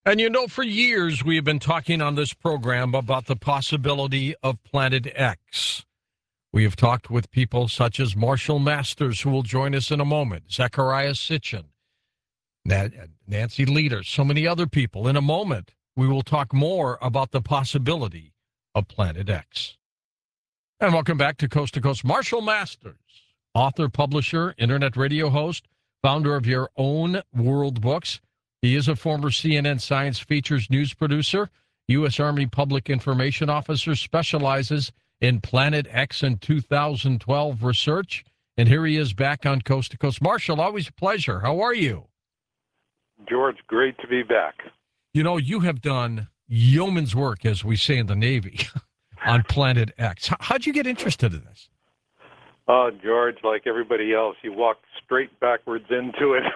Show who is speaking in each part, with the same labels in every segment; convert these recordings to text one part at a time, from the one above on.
Speaker 1: And for years we have been talking on this program about the possibility of Planet X. We have talked with people such as Marshall Masters, who will join us in a moment, Zechariah Sitchin, Nancy Leader, so many other people. In a moment, we will talk more about the possibility of Planet X. And welcome back to Coast. Marshall Masters, author, publisher, internet radio host, founder of Your Own World Books. He is a former CNN Science Features news producer, U.S. Army Public Information Officer, specializes in Planet X and 2012 research. And here he is back on Coast to Coast. Marshall, always a pleasure. How are you?
Speaker 2: George, great to be back.
Speaker 1: You have done yeoman's work, as we say in the Navy, on Planet X. How'd you get interested in this?
Speaker 2: Oh, George, like everybody else, you walked straight backwards into it.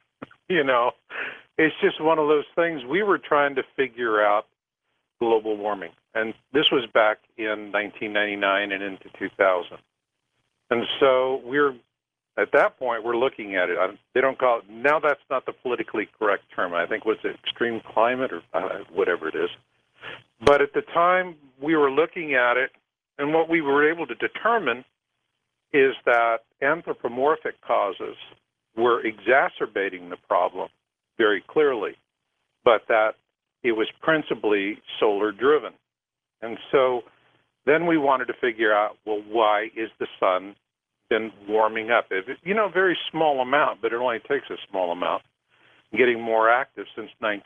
Speaker 2: It's just one of those things. We were trying to figure out global warming, and this was back in 1999 and into 2000. And so at that point, we're looking at it. They don't call it, now that's not the politically correct term. I think, was it extreme climate or whatever it is. But at the time, we were looking at it, and what we were able to determine is that anthropomorphic causes were exacerbating the problem very clearly, but that it was principally solar-driven. And so then we wanted to figure out, well, why is the sun been warming up? Very small amount, but it only takes a small amount, getting more active since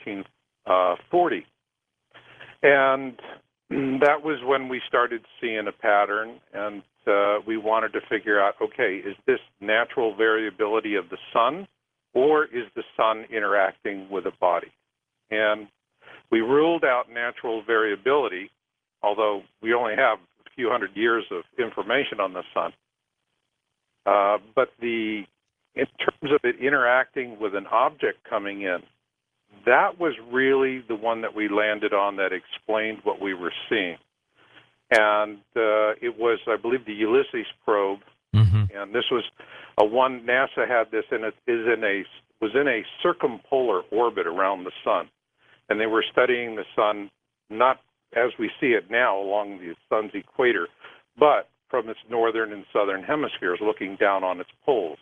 Speaker 2: 1940. And that was when we started seeing a pattern, and we wanted to figure out, okay, is this natural variability of the sun, or is the sun interacting with a body? And we ruled out natural variability, although we only have a few hundred years of information on the sun. But in terms of it interacting with an object coming in, that was really the one that we landed on that explained what we were seeing. And it was, I believe, the Ulysses probe, and this was one NASA had this, and it was in a circumpolar orbit around the sun, and they were studying the sun not as we see it now along the sun's equator, but from its northern and southern hemispheres, looking down on its poles.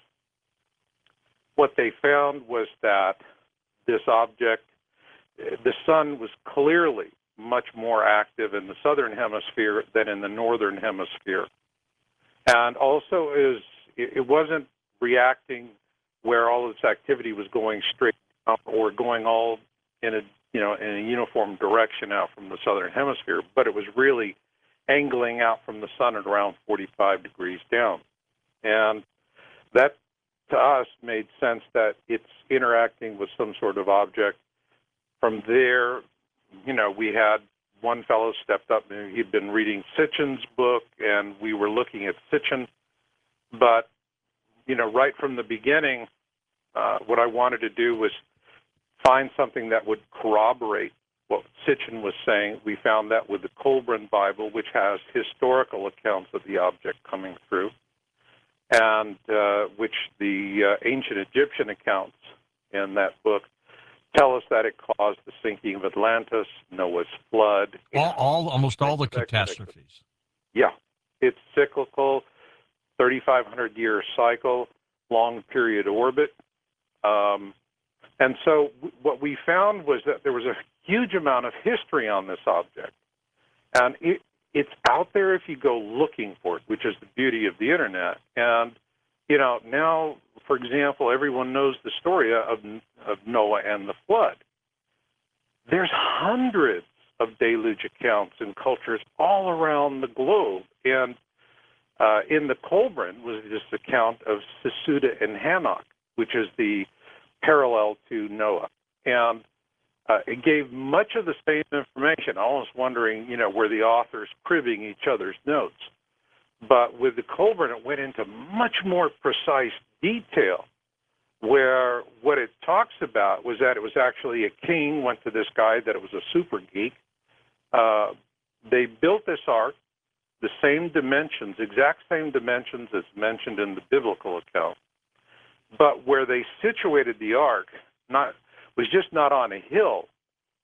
Speaker 2: What they found was that this object, the sun, was clearly much more active in the southern hemisphere than in the northern hemisphere. And also it wasn't reacting where all of its activity was going straight up or going all in a uniform direction out from the southern hemisphere, but it was really angling out from the sun at around 45 degrees down. And that, to us, made sense that it's interacting with some sort of object. From there, we had one fellow stepped up, and he'd been reading Sitchin's book, and we were looking at Sitchin. But, right from the beginning, what I wanted to do was find something that would corroborate what Sitchin was saying. We found that with the Kolbrin Bible, which has historical accounts of the object coming through, and which the ancient Egyptian accounts in that book tell us that it caused the sinking of Atlantis, Noah's flood.
Speaker 1: Almost all the catastrophes.
Speaker 2: Yeah. It's cyclical, 3,500-year cycle, long period orbit. And so what we found was that there was a huge amount of history on this object. And it's out there if you go looking for it, which is the beauty of the Internet. And, now, for example, everyone knows the story of Noah and the flood. There's hundreds of deluge accounts in cultures all around the globe. And in the Kolbrin was this account of Sesuda and Hanok, which is the parallel to Noah. And it gave much of the same information, almost wondering, were the authors cribbing each other's notes. But with the Kolbrin, it went into much more precise detail, where what it talks about was that it was actually a king went to this guy, that it was a super geek. They built this ark, the same dimensions, exact same dimensions as mentioned in the biblical account. But where they situated the ark was just not on a hill.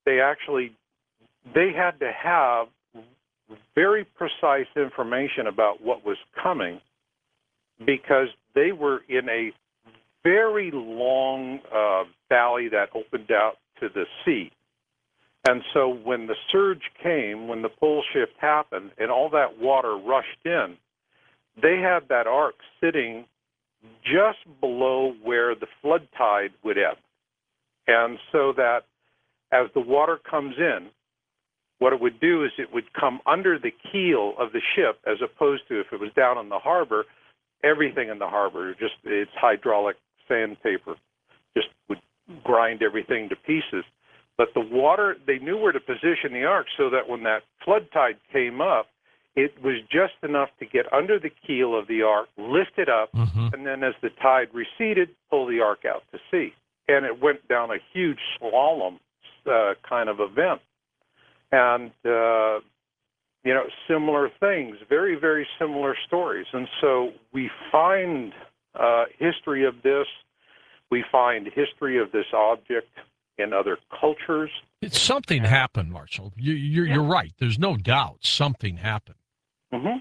Speaker 2: they had to have very precise information about what was coming because they were in a very long valley that opened out to the sea. And so when the surge came, when the pole shift happened, and all that water rushed in, they had that ark sitting just below where the flood tide would ebb. And so that as the water comes in, what it would do is it would come under the keel of the ship, as opposed to if it was down in the harbor, everything in the harbor, just its hydraulic sandpaper, just would grind everything to pieces. But the water, they knew where to position the ark so that when that flood tide came up, it was just enough to get under the keel of the ark, lift it up, and then as the tide receded, pull the ark out to sea. And it went down a huge slalom kind of event. And, similar things, very, very similar stories. And so we find history of this. We find history of this object in other cultures.
Speaker 1: Something happened, Marshall. You're right. There's no doubt something happened.
Speaker 2: Mm-hmm.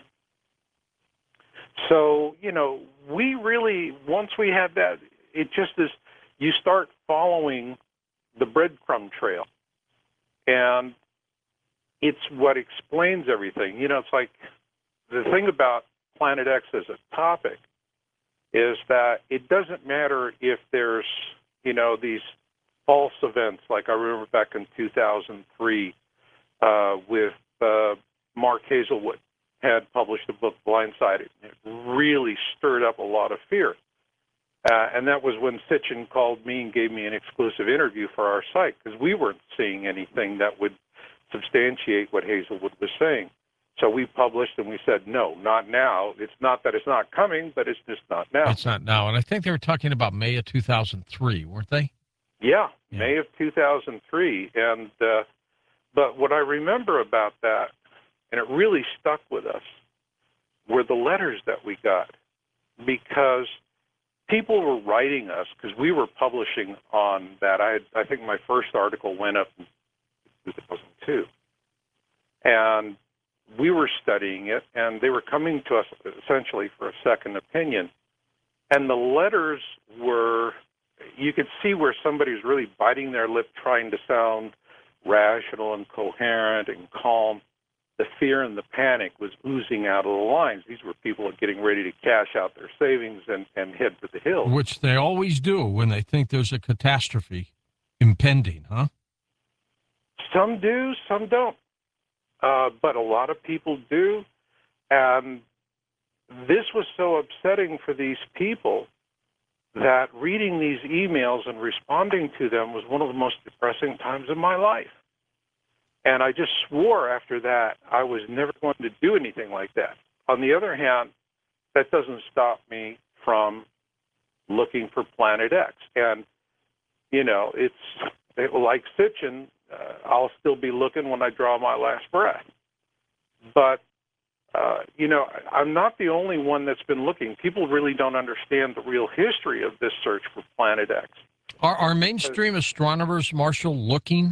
Speaker 2: So, we really, once we had that, it just is, you start following the breadcrumb trail. And it's what explains everything. It's like the thing about Planet X as a topic is that it doesn't matter if there's, these false events. Like I remember back in 2003 with Mark Hazelwood had published a book, Blindsided. It really stirred up a lot of fear. And that was when Sitchin called me and gave me an exclusive interview for our site, because we weren't seeing anything that would substantiate what Hazelwood was saying. So we published and we said, no, not now. It's not that it's not coming, but it's just not now.
Speaker 1: It's not now. And I think they were talking about May of 2003, weren't they?
Speaker 2: Yeah. May of 2003. And but what I remember about that, and it really stuck with us, were the letters that we got, because people were writing us, because we were publishing on that. I think my first article went up in 2002. And we were studying it, and they were coming to us essentially for a second opinion. And the letters were, you could see where somebody was really biting their lip, trying to sound rational and coherent and calm. The fear and the panic was oozing out of the lines. These were people getting ready to cash out their savings and head for the hills.
Speaker 1: Which they always do when they think there's a catastrophe impending, huh?
Speaker 2: Some do, some don't. But a lot of people do. And this was so upsetting for these people that reading these emails and responding to them was one of the most depressing times of my life. And I just swore after that I was never going to do anything like that. On the other hand, that doesn't stop me from looking for Planet X. And, it's like Sitchin, I'll still be looking when I draw my last breath. But, I'm not the only one that's been looking. People really don't understand the real history of this search for Planet X.
Speaker 1: Are mainstream astronomers, Marshall, looking?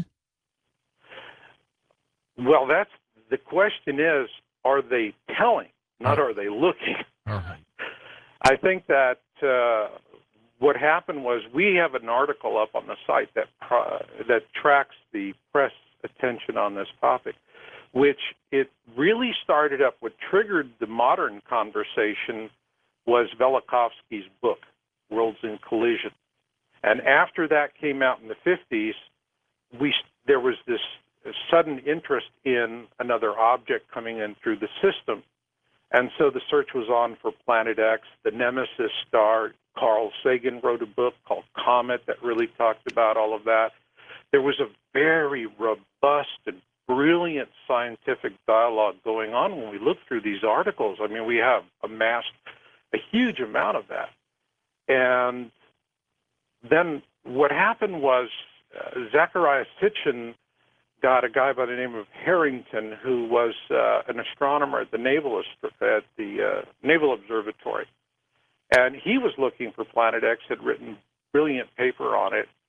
Speaker 2: Well, that's the question is, are they telling, not are they looking?
Speaker 1: All right.
Speaker 2: I think that what happened was we have an article up on the site that tracks the press attention on this topic, which it really started up. What triggered the modern conversation was Velikovsky's book, Worlds in Collision. And after that came out in the 50s, there was this sudden interest in another object coming in through the system. And so the search was on for Planet X, the Nemesis star. Carl Sagan wrote a book called Comet that really talked about all of that. There was a very robust and brilliant scientific dialogue going on when we looked through these articles. I mean, we have amassed a huge amount of that. And then what happened was Zecharia Sitchin got a guy by the name of Harrington, who was an astronomer at the Naval Observatory. And he was looking for Planet X, had written a brilliant paper on it.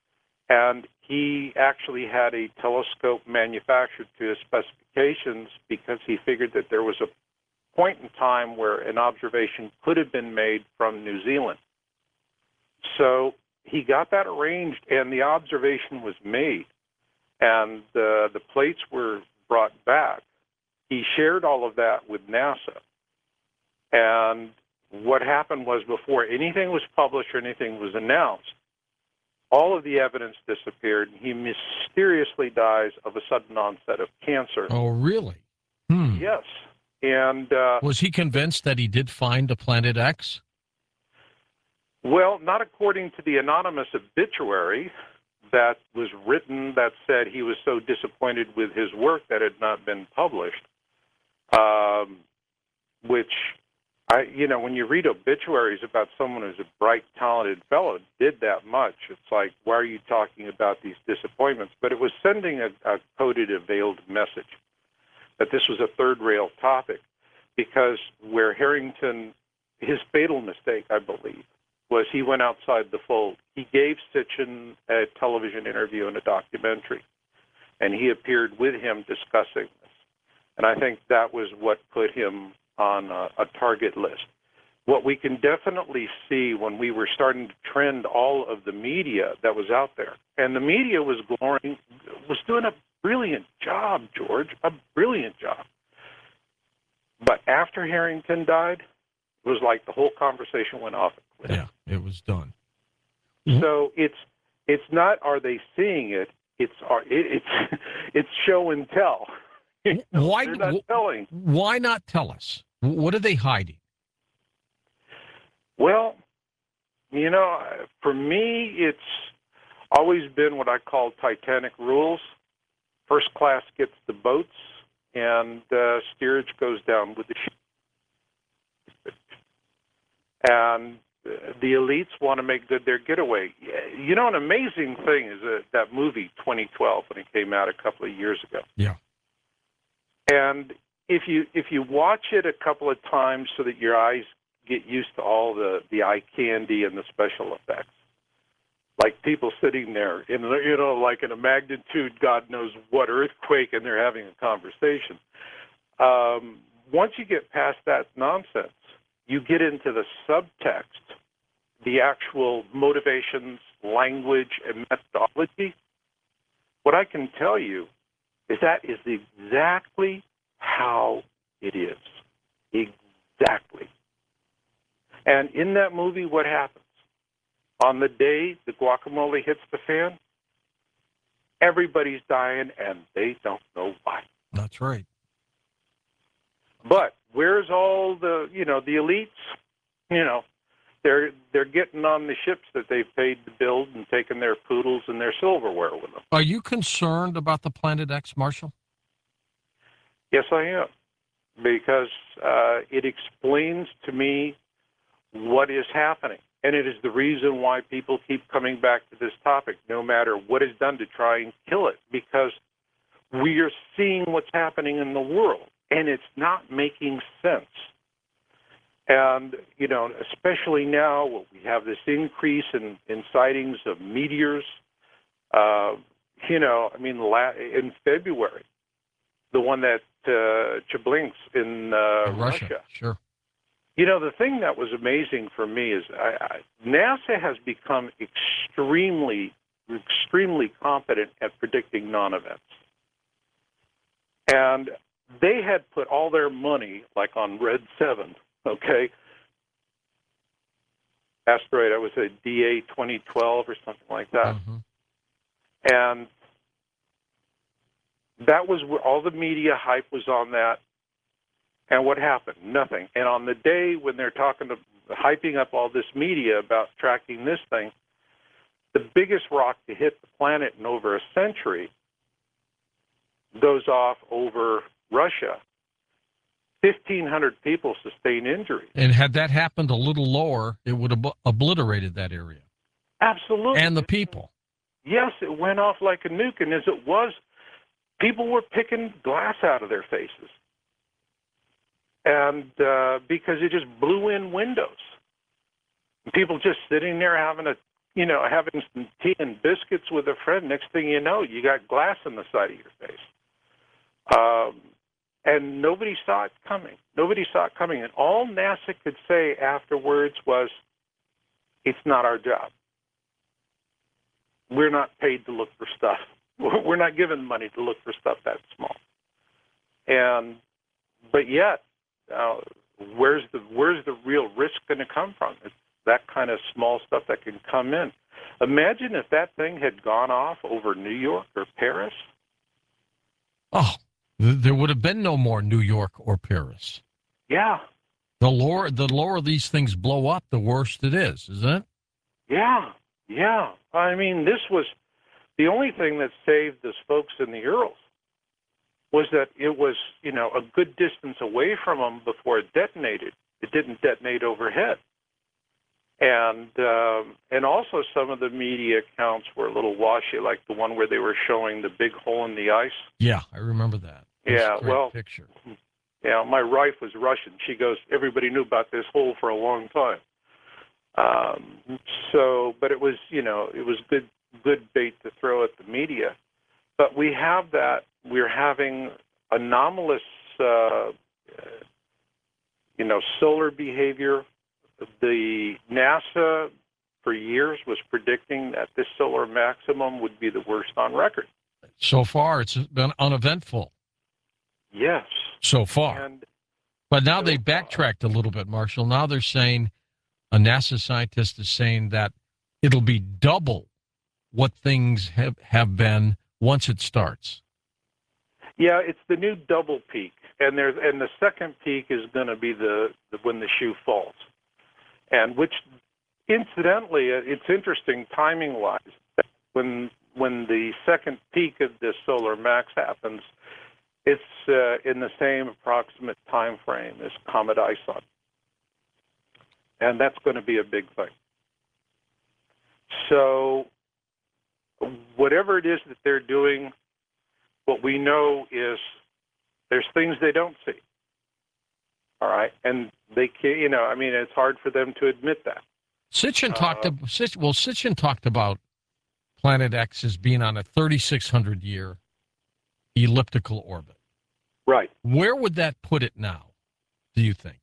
Speaker 2: And he actually had a telescope manufactured to his specifications because he figured that there was a point in time where an observation could have been made from New Zealand. So he got that arranged, and the observation was made, and the plates were brought back. He shared all of that with NASA. And what happened was, before anything was published or anything was announced, all of the evidence disappeared, and he mysteriously dies of a sudden onset of cancer.
Speaker 1: Oh, really?
Speaker 2: Yes. And
Speaker 1: was he convinced that he did find a Planet X?
Speaker 2: Well, not according to the anonymous obituary that was written that said he was so disappointed with his work that it had not been published, which, when you read obituaries about someone who's a bright, talented fellow, did that much, it's like, why are you talking about these disappointments? But it was sending a coded, a veiled message that this was a third-rail topic, because where Harrington, his fatal mistake, I believe, was he went outside the fold. He gave Sitchin a television interview and a documentary, and he appeared with him discussing this. And I think that was what put him on a target list. What we can definitely see when we were starting to trend all of the media that was out there, and the media was doing a brilliant job, George, a brilliant job. But after Harrington died, it was like the whole conversation went off.
Speaker 1: Yeah, it was done.
Speaker 2: So it's not, are they seeing it? It's show and tell.
Speaker 1: Why?
Speaker 2: They're not telling.
Speaker 1: Why not tell us? What are they hiding?
Speaker 2: Well, for me, it's always been what I call Titanic rules. First class gets the boats, and steerage goes down with the ship. And the elites want to make good their getaway. An amazing thing is that movie 2012 when it came out a couple of years ago.
Speaker 1: Yeah.
Speaker 2: And if you watch it a couple of times so that your eyes get used to all the eye candy and the special effects, like people sitting there in like in a magnitude God knows what earthquake, and they're having a conversation. Once you get past that nonsense, you get into the subtext, the actual motivations, language, and methodology. What I can tell you is that is exactly how it is. Exactly. And in that movie, what happens? On the day the guacamole hits the fan, everybody's dying, and they don't know why.
Speaker 1: That's right.
Speaker 2: But where's all the elites? They're getting on the ships that they've paid to build and taking their poodles and their silverware with them.
Speaker 1: Are you concerned about the Planet X, Marshall?
Speaker 2: Yes, I am, because it explains to me what is happening. And it is the reason why people keep coming back to this topic, no matter what is done to try and kill it, because we are seeing what's happening in the world, and it's not making sense. And, especially now, we have this increase in sightings of meteors. In February, the one that Chelyabinsk in Russia.
Speaker 1: Sure.
Speaker 2: The thing that was amazing for me is NASA has become extremely, extremely competent at predicting non-events. And they had put all their money, like on Red 7, okay? Asteroid, I was a DA 2012 or something like that.
Speaker 1: Mm-hmm.
Speaker 2: And that was where all the media hype was on that. And what happened? Nothing. And on the day when they're hyping up all this media about tracking this thing, the biggest rock to hit the planet in over a century goes off over Russia. 1,500 people sustain injuries.
Speaker 1: And had that happened a little lower, it would have obliterated that area.
Speaker 2: Absolutely.
Speaker 1: And the people.
Speaker 2: Yes, it went off like a nuke. And as it was, people were picking glass out of their faces. And because it just blew in windows. People just sitting there having a having some tea and biscuits with a friend. Next thing you know, you got glass on the side of your face. And nobody saw it coming. Nobody saw it coming. And all NASA could say afterwards was, it's not our job. We're not paid to look for stuff. We're not given money to look for stuff that small. But yet, where's the real risk going to come from? It's that kind of small stuff that can come in. Imagine if that thing had gone off over New York or Paris.
Speaker 1: Oh, there would have been no more New York or Paris.
Speaker 2: Yeah.
Speaker 1: The lower these things blow up, the worse it is, isn't it?
Speaker 2: Yeah. I mean, this was the only thing that saved us folks in the Urals was that it was, a good distance away from them before it detonated. It didn't detonate overhead. And also some of the media accounts were a little washy, like the one where they were showing the big hole in the ice.
Speaker 1: Yeah, I remember that.
Speaker 2: Yeah, well,
Speaker 1: picture.
Speaker 2: Yeah, my wife was Russian. She goes, everybody knew about this hole for a long time. But it was, it was good bait to throw at the media. But we have that. We're having anomalous, solar behavior. The NASA for years was predicting that this solar maximum would be the worst on record.
Speaker 1: So far, it's been uneventful.
Speaker 2: Yes.
Speaker 1: So far. But now they backtracked a little bit, Marshall. Now they're saying, a NASA scientist is saying that it'll be double what things have been once it starts. Yeah, it's the new double peak. And the second peak is going to be the when the shoe falls. And which, incidentally, it's interesting timing-wise. When the second peak of this solar max happens, it's in the same approximate time frame as Comet Ison. And that's going to be a big thing. So whatever it is that they're doing, what we know is there's things they don't see. All right, and they can't. It's hard for them to admit that. Sitchin talked about Planet X as being on a 3,600-year elliptical orbit. Right. Where would that put it now, do you think?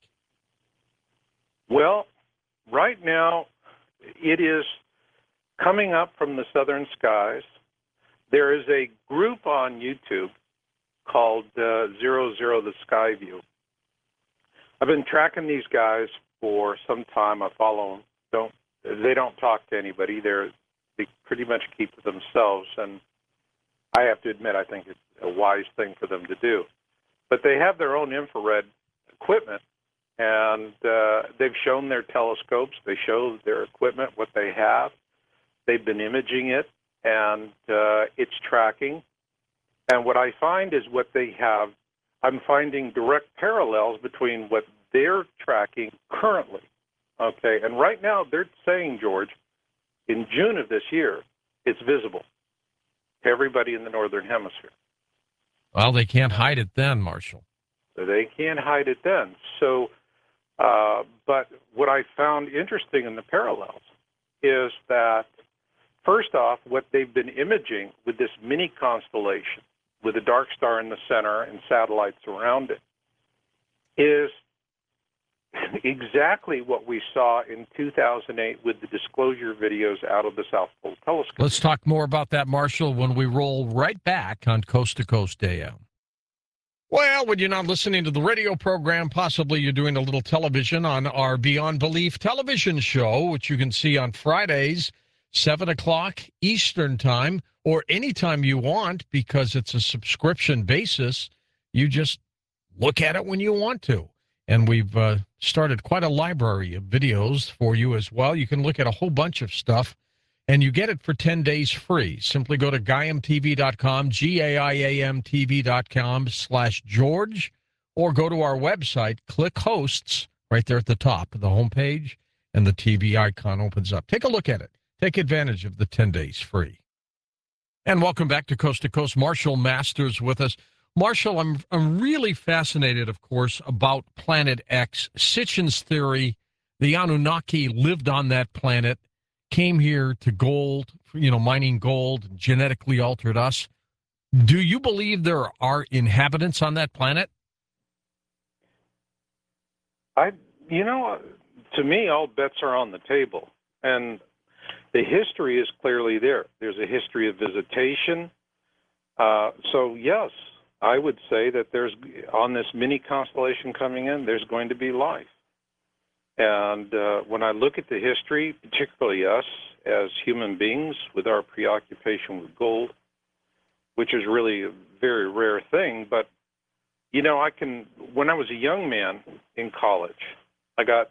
Speaker 1: Well, right now, it is coming up from the southern skies. There is a group on YouTube called 00 The Sky View. I've been tracking these guys for some time. I follow them. They don't talk to anybody. They pretty much keep to themselves, and I have to admit I think it's a wise thing for them to do. But they have their own infrared equipment, and they've shown their telescopes. They show their equipment, what they have. They've been imaging it, and it's tracking. And what I find is what they have, I'm finding direct parallels between what they're tracking currently. Okay, and right now they're saying, George, in June of this year, it's visible to everybody in the Northern Hemisphere. Well, they can't hide it then, Marshall. They can't hide it then. So, but what I found interesting in the parallels is that, first off, what they've been imaging with this mini constellation, with a dark star in the center and satellites around it, is exactly what we saw in 2008 with the disclosure videos out of the South Pole Telescope. Let's talk more about that, Marshall, when we roll right back on Coast to Coast AM. Well, when you're not listening to the radio program, possibly you're doing a little television on our Beyond Belief television show, which you can see on Fridays, 7 o'clock Eastern Time, or anytime you want, because it's a subscription basis. You just look at it when you want to. And we've started quite a library of videos for you as well. You can look at a whole bunch of stuff, and you get it for 10 days free. Simply go to GaiamTV.com, GaiamTV.com/George, or go to our website, click Hosts, right there at the top of the homepage, and the TV icon opens up. Take a look at it. Take advantage of the 10 days free. And welcome back to Coast. Marshall Masters with us. Marshall, I'm really fascinated, of course, about Planet X. Sitchin's theory, the Anunnaki lived on that planet. came here to gold, mining gold, genetically altered us. Do you believe there are inhabitants on that planet?
Speaker 2: To me, all bets are on the table. And the history is clearly there. There's a history of visitation. So, yes, I would say that on this mini constellation coming in, there's going to be life. And when I look at the history, particularly us as human beings with our preoccupation with gold, which is really a very rare thing, but, when I was a young man in college, I got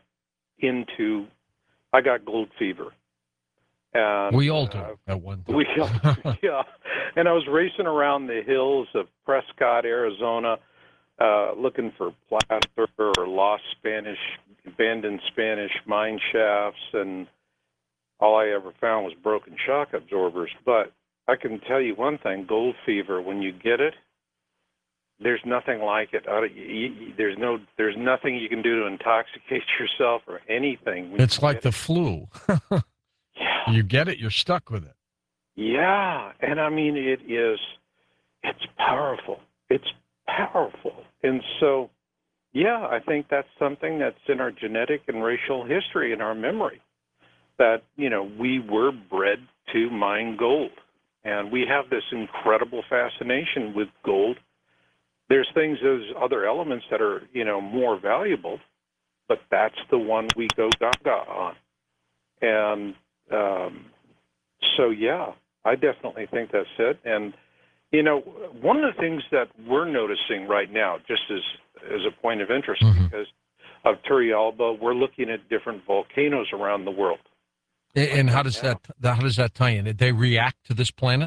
Speaker 2: gold fever. And
Speaker 1: we all do at one time.
Speaker 2: Yeah. And I was racing around the hills of Prescott, Arizona, looking for placer or abandoned Spanish mine shafts, and all I ever found was broken shock absorbers. But I can tell you one thing, gold fever, when you get it, there's nothing like it. There's nothing you can do to intoxicate yourself or anything.
Speaker 1: It's like the flu.
Speaker 2: Yeah.
Speaker 1: You get it, you're stuck with it.
Speaker 2: Yeah, and I mean, it's powerful. It's powerful. And so, yeah, I think that's something that's in our genetic and racial history, in our memory, that, we were bred to mine gold. And we have this incredible fascination with gold. There's there's other elements that are, more valuable, but that's the one we go gaga on. And so, yeah, I definitely think that's it. And, one of the things that we're noticing right now, just as a point of interest, because of Turrialba, we're looking at different volcanoes around the world.
Speaker 1: And how does that tie in? Did they react to this planet?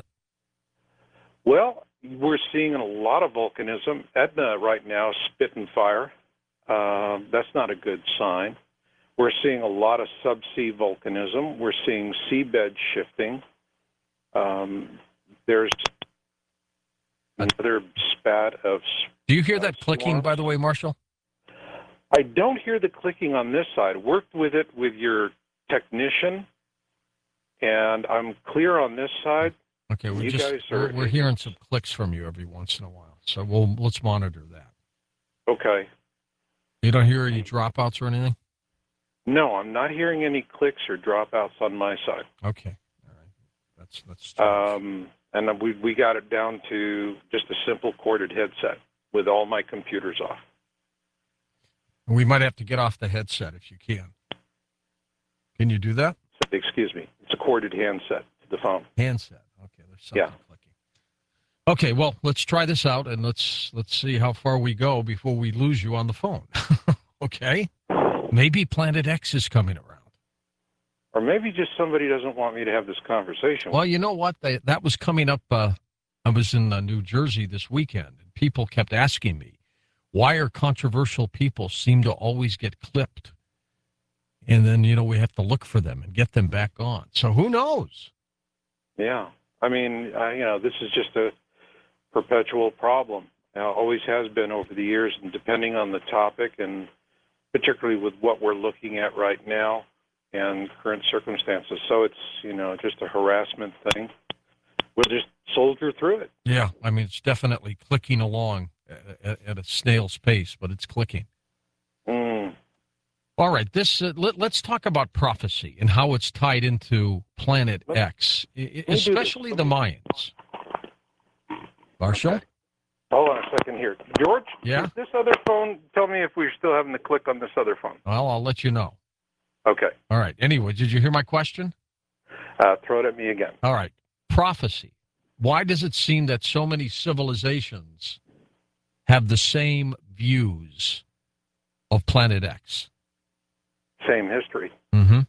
Speaker 2: Well, we're seeing a lot of volcanism. Etna right now is spitting fire. That's not a good sign. We're seeing a lot of subsea volcanism. We're seeing seabed shifting. There's another spat of...
Speaker 1: Do you hear that clicking, by the way, Marshall?
Speaker 2: I don't hear the clicking on this side. Worked with it with your technician, and I'm clear on this side.
Speaker 1: Okay, we're hearing some clicks from you every once in a while, so let's monitor that. Okay. You don't hear any dropouts or anything?
Speaker 2: No, I'm not hearing any clicks or dropouts on my side.
Speaker 1: Okay, all right. That's
Speaker 2: and we got it down to just a simple corded headset with all my computers off.
Speaker 1: We might have to get off the headset if you can. Can you do that?
Speaker 2: Excuse me. It's a corded handset to the phone.
Speaker 1: Handset. Okay, there's something clicking. Okay, well, let's try this out, and let's see how far we go before we lose you on the phone. Okay? Maybe Planet X is coming around.
Speaker 2: Or maybe just somebody doesn't want me to have this conversation.
Speaker 1: Well, you know what? That was coming up. I was in New Jersey this weekend, and people kept asking me, why are controversial people seem to always get clipped? And then, we have to look for them and get them back on. So who knows? Yeah.
Speaker 2: I mean, this is just a perpetual problem. Always has been over the years, and depending on the topic, and particularly with what we're looking at right now and current circumstances. So it's, just a harassment thing. We'll just soldier through it.
Speaker 1: Yeah, I mean, it's definitely clicking along at a snail's pace, but it's clicking. All right, let's talk about prophecy and how it's tied into Planet X, especially the Mayans. Marshall?
Speaker 2: Okay. Hold on a second here. George?
Speaker 1: Yeah?
Speaker 2: This other phone, tell me if we're still having the click on this other phone.
Speaker 1: Well, I'll let you know.
Speaker 2: Okay.
Speaker 1: All right. Anyway, did you hear my question?
Speaker 2: Throw it at me again.
Speaker 1: All right. Prophecy. Why does it seem that so many civilizations have the same views of Planet X?
Speaker 2: Same history.
Speaker 1: Mm-hmm.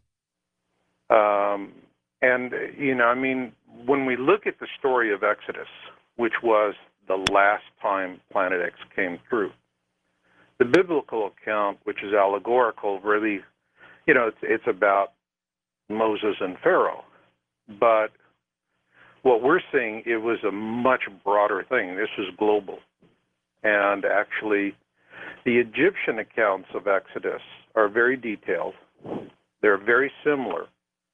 Speaker 2: And, when we look at the story of Exodus, which was the last time Planet X came through, the biblical account, which is allegorical, really, it's about Moses and Pharaoh. But what we're seeing, it was a much broader thing. This was global. And actually, the Egyptian accounts of Exodus are very detailed. They're very similar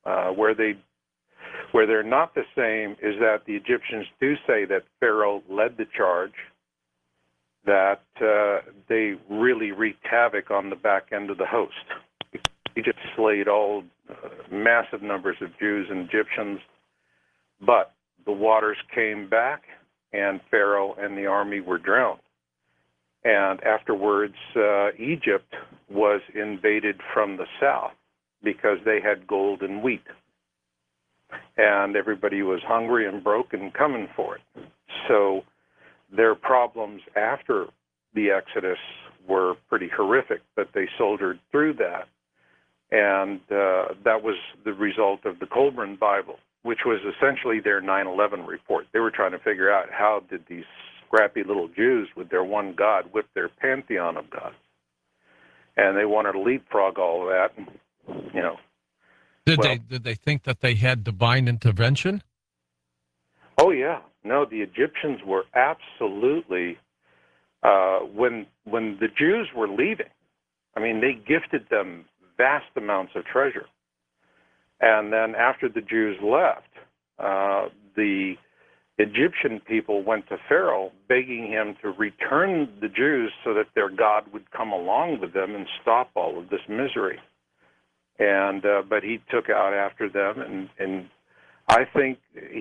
Speaker 2: Where they're not the same is that the Egyptians do say that Pharaoh led the charge, that they really wreaked havoc on the back end of the host. He just slayed all massive numbers of Jews and Egyptians, but the waters came back, and Pharaoh and the army were drowned. And afterwards, Egypt was invaded from the south because they had gold and wheat. And everybody was hungry and broke and coming for it. So their problems after the Exodus were pretty horrific, but they soldiered through that. And that was the result of the Colburn Bible, which was essentially their 9/11 report. They were trying to figure out how did these scrappy little Jews with their one God whip their pantheon of gods. And they wanted to leapfrog all of that. And, you know.
Speaker 1: Did they think that they had divine intervention?
Speaker 2: Oh, yeah. No, the Egyptians were absolutely, when the Jews were leaving, I mean, they gifted them vast amounts of treasure. And then after the Jews left, the Egyptian people went to Pharaoh begging him to return the Jews so that their God would come along with them and stop all of this misery. And but he took out after them, and I think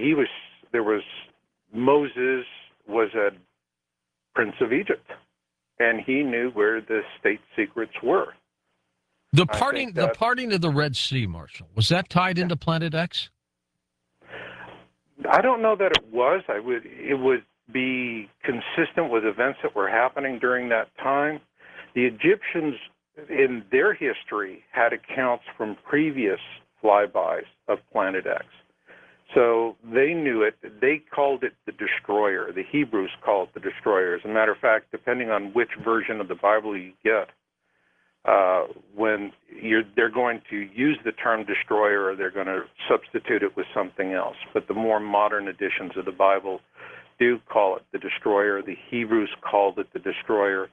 Speaker 2: Moses was a prince of Egypt, and he knew where the state secrets were.
Speaker 1: The parting of the Red Sea, Marshall, was that tied into Planet X?
Speaker 2: I don't know that it was. It would be consistent with events that were happening during that time. The Egyptians, in their history, had accounts from previous flybys of Planet X. So they knew it. They called it the Destroyer. The Hebrews called it the Destroyer. As a matter of fact, depending on which version of the Bible you get, they're going to use the term destroyer, or they're going to substitute it with something else. But the more modern editions of the Bible do call it the destroyer. The Hebrews called it the destroyer.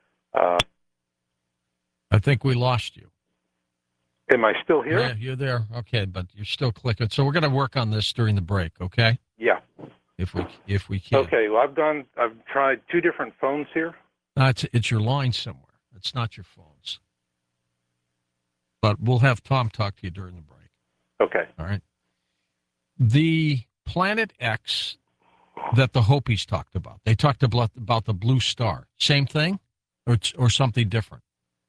Speaker 1: I think we lost you.
Speaker 2: Am I still here?
Speaker 1: Yeah, you're there. Okay, but you're still clicking. So we're going to work on this during the break, okay?
Speaker 2: Yeah.
Speaker 1: If we can.
Speaker 2: Okay. Well, I've tried two different phones here.
Speaker 1: It's your line somewhere. It's not your phones. But we'll have Tom talk to you during the break.
Speaker 2: Okay.
Speaker 1: All right. The Planet X that the Hopis talked about, they talked about the blue star. Same thing or something different?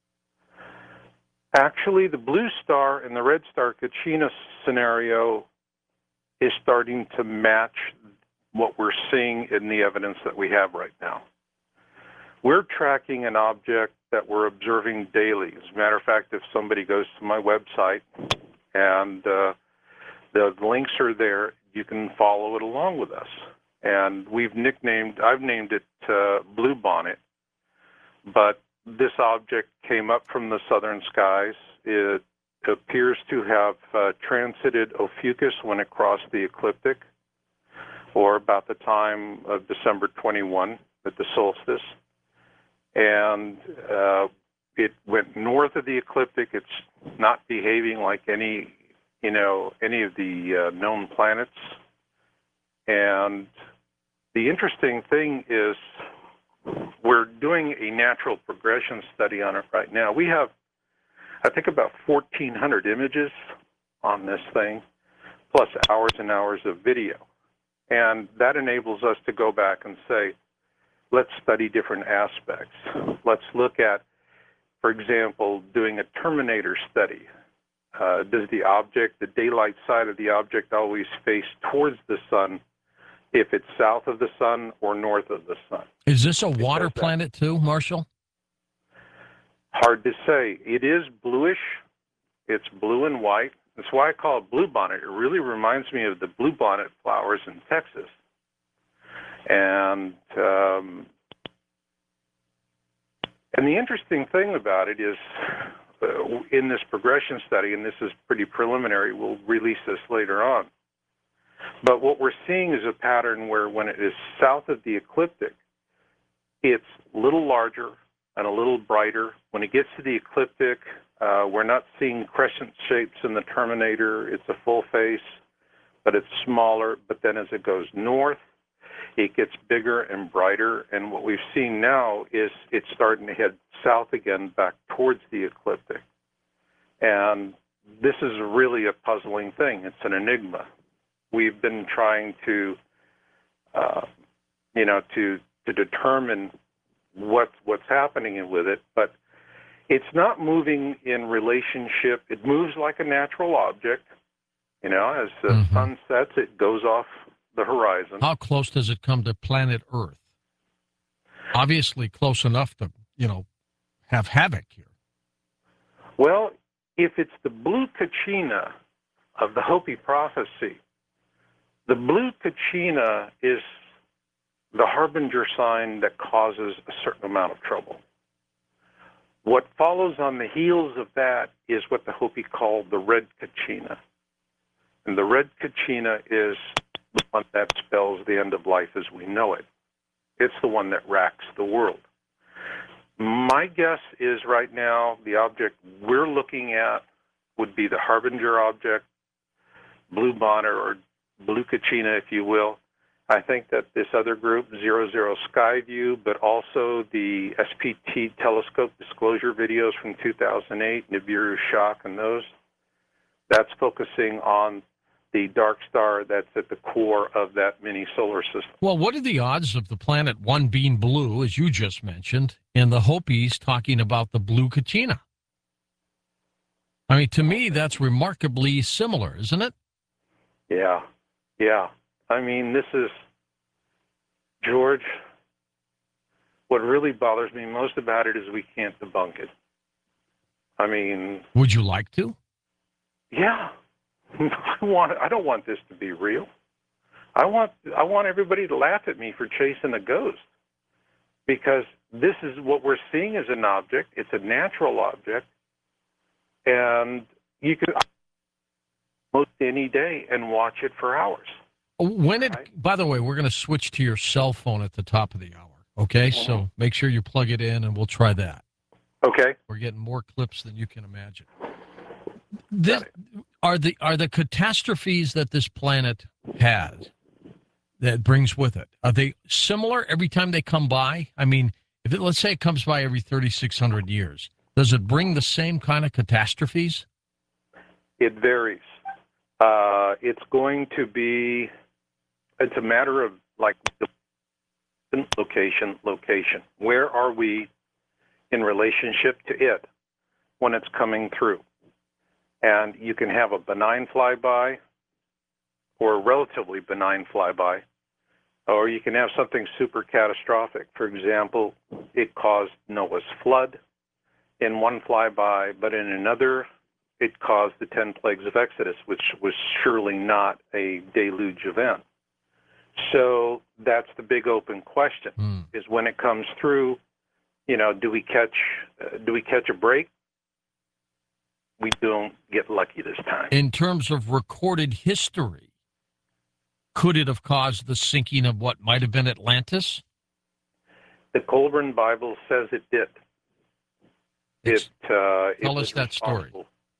Speaker 2: Actually, the blue star and the red star Kachina scenario is starting to match what we're seeing in the evidence that we have right now. We're tracking an object that we're observing daily. As a matter of fact, if somebody goes to my website and the links are there, you can follow it along with us. And I've named it Blue Bonnet, but this object came up from the southern skies. It appears to have transited Ophiuchus when it crossed the ecliptic, or about the time of December 21 at the solstice. And it went north of the ecliptic. It's not behaving like any of the known planets. And the interesting thing is we're doing a natural progression study on it right now. We have, I think, about 1,400 images on this thing, plus hours and hours of video. And that enables us to go back and say, let's study different aspects. Let's look at, for example, doing a terminator study. Does the daylight side of the object always face towards the sun if it's south of the sun or north of the sun?
Speaker 1: Is this a water planet too, Marshall?
Speaker 2: Hard to say. It is bluish. It's blue and white. That's why I call it blue bonnet. It really reminds me of the blue bonnet flowers in Texas. And the interesting thing about it is, in this progression study, and this is pretty preliminary, we'll release this later on, but what we're seeing is a pattern where when it is south of the ecliptic, it's a little larger and a little brighter. When it gets to the ecliptic, We're not seeing crescent shapes in the terminator. It's a full face, but it's smaller. But then as it goes north, it gets bigger and brighter. And what we've seen now is it's starting to head south again, back towards the ecliptic. And this is really a puzzling thing. It's an enigma. We've been trying to, to determine what's happening with it, but it's not moving in relationship. It moves like a natural object. As the sun sets, it goes off the horizon.
Speaker 1: How close does it come to planet Earth? Obviously close enough to, have havoc here.
Speaker 2: Well, if it's the blue Kachina of the Hopi prophecy, the blue Kachina is the harbinger sign that causes a certain amount of trouble. What follows on the heels of that is what the Hopi call the red Kachina. And the red Kachina is the one that spells the end of life as we know it. It's the one that racks the world. My guess is right now the object we're looking at would be the harbinger object, Blue Bonnet, or Blue Kachina, if you will. I think that this other group, 00 Skyview, but also the SPT telescope disclosure videos from 2008, Nibiru Shock, and those, that's focusing on the dark star that's at the core of that mini solar system.
Speaker 1: Well, what are the odds of the planet one being blue, as you just mentioned, and the Hopis talking about the blue Kachina? I mean, to me, that's remarkably similar, isn't it?
Speaker 2: Yeah. I mean, this is, George, what really bothers me most about it is we can't debunk it. I mean...
Speaker 1: Would you like to?
Speaker 2: Yeah. I don't want this to be real. I want everybody to laugh at me for chasing a ghost, because this is what we're seeing as an object. It's a natural object, and you could most any day and watch it for hours.
Speaker 1: By the way, we're going to switch to your cell phone at the top of the hour. Okay, so make sure you plug it in, and we'll try that.
Speaker 2: Okay.
Speaker 1: We're getting more clips than you can imagine. Are the catastrophes that this planet has, that brings with it, are they similar every time they come by? I mean, let's say it comes by every 3,600 years, does it bring the same kind of catastrophes?
Speaker 2: It varies. It's going to be, it's a matter of like location. Where are we in relationship to it when it's coming through? And you can have a benign flyby or a relatively benign flyby, or you can have something super catastrophic. For example, it caused Noah's flood in one flyby, but in another, it caused the 10 plagues of Exodus, which was surely not a deluge event. So that's the big open question, is when it comes through, do we catch a break? We don't get lucky this time. In
Speaker 1: terms of recorded history, could it have caused the sinking of what might have been Atlantis?
Speaker 2: The Colburn Bible says it did.
Speaker 1: Tell us that story.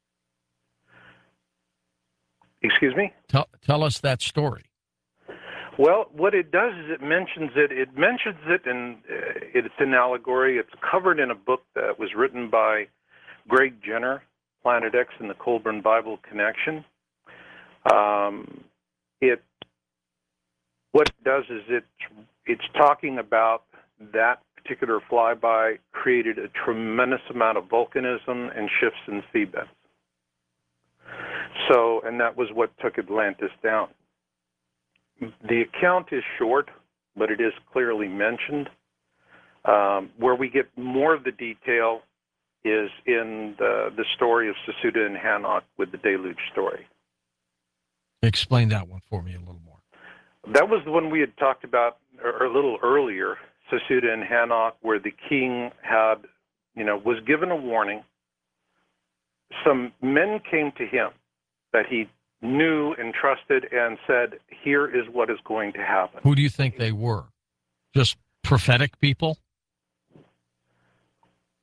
Speaker 2: Excuse me?
Speaker 1: Tell us that story.
Speaker 2: Well, what it does is it mentions it. It mentions it, and it's an allegory. It's covered in a book that was written by Greg Jenner, Planet X and the Colburn Bible Connection. What it does is it's talking about that particular flyby created a tremendous amount of volcanism and shifts in seabeds. So, and that was what took Atlantis down. The account is short, but it is clearly mentioned. Where we get more of the detail is in the story of Sesuda and Hanok with the deluge story.
Speaker 1: Explain that one for me a little more.
Speaker 2: That was the one we had talked about a little earlier, Sesuda and Hanok, where the king had, was given a warning. Some men came to him that he knew and trusted and said, here is what is going to happen.
Speaker 1: Who do you think they were? Just prophetic people?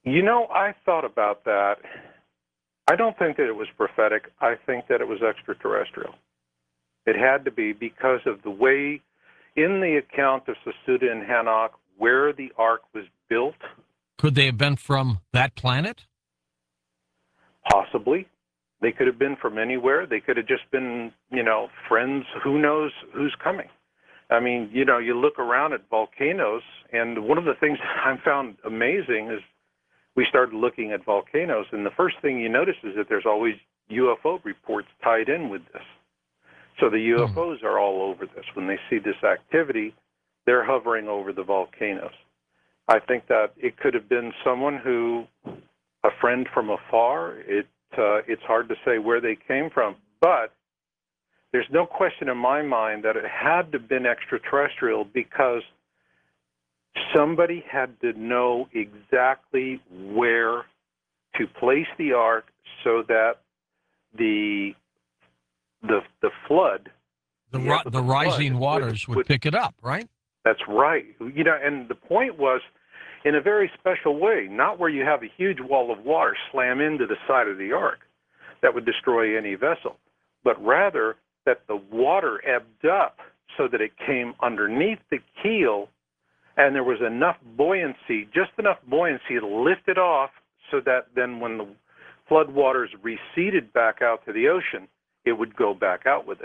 Speaker 2: I thought about that. I don't think that it was prophetic. I think that it was extraterrestrial. It had to be because of the way in the account of Sasuda and Hanok where the ark was built.
Speaker 1: Could they have been from that planet?
Speaker 2: Possibly. They could have been from anywhere. They could have just been, friends. Who knows who's coming? I mean, you look around at volcanoes, and one of the things I found amazing is we started looking at volcanoes, and the first thing you notice is that there's always UFO reports tied in with this. So the UFOs are all over this. When they see this activity, they're hovering over the volcanoes. I think that it could have been someone who, a friend from afar. It's hard to say where they came from, but there's no question in my mind that it had to have been extraterrestrial because somebody had to know exactly where to place the ark so that the flood,
Speaker 1: the rising waters would pick it up, right?
Speaker 2: That's right. And the point was in a very special way, not where you have a huge wall of water slam into the side of the ark that would destroy any vessel, but rather that the water ebbed up so that it came underneath the keel and there was enough buoyancy, just enough buoyancy to lift it off so that then when the flood waters receded back out to the ocean, it would go back out with it.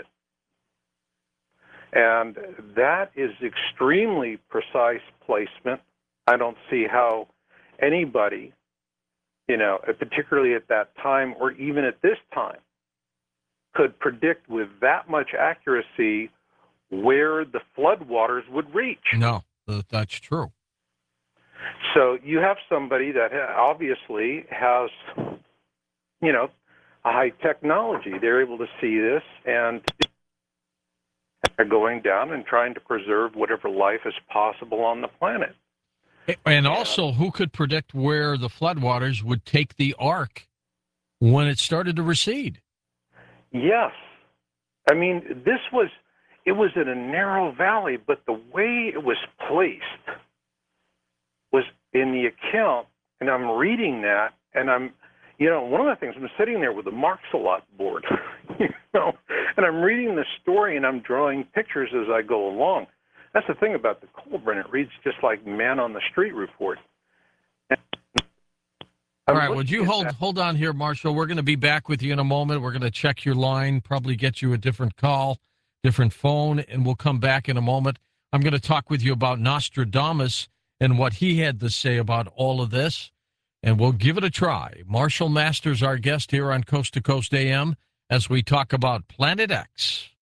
Speaker 2: And that is extremely precise placement. I don't see how anybody, particularly at that time or even at this time, could predict with that much accuracy where the floodwaters would reach.
Speaker 1: No, that's true.
Speaker 2: So you have somebody that obviously has, a high technology. They're able to see this and are going down and trying to preserve whatever life is possible on the planet.
Speaker 1: And also, who could predict where the floodwaters would take the ark when it started to recede?
Speaker 2: Yes. I mean, it was in a narrow valley, but the way it was placed was in the account, and I'm reading that, and I'm, one of the things, I'm sitting there with a Marks-a-Lot board, and I'm reading the story, and I'm drawing pictures as I go along. That's the thing about the Colburn. It reads just like Man on the Street report.
Speaker 1: All right, would you hold on here, Marshall? We're going to be back with you in a moment. We're going to check your line, probably get you a different call, different phone, and we'll come back in a moment. I'm going to talk with you about Nostradamus and what he had to say about all of this, and we'll give it a try. Marshall Masters, our guest here on Coast to Coast AM, as we talk about Planet X.